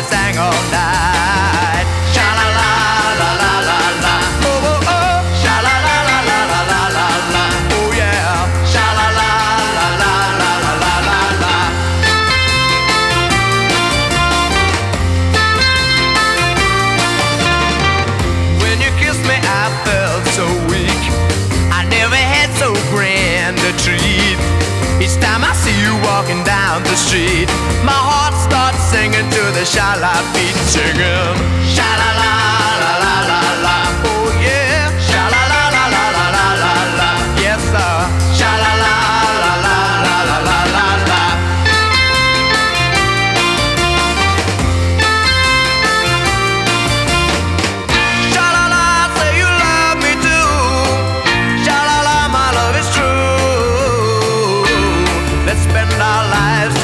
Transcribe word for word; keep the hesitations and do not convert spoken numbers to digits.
sang all night. Sha la la la la la la. Oh oh oh. Sha la la la la la la la la. Oh yeah. Sha la la la la la la la la la. When you kissed me, I felt so weak. I never had so grand a treat. Each time I see you walking down the street, my heart starts singing to the sha-la beat, singing sha-la-la, la-la-la, la. Oh yeah, sha-la-la, la-la-la, la-la, la. Yes sir, sha-la-la, la-la, la-la-la, la-la. Sha-la-la, say you love me too. Sha-la-la, my love is true. Let's spend our lives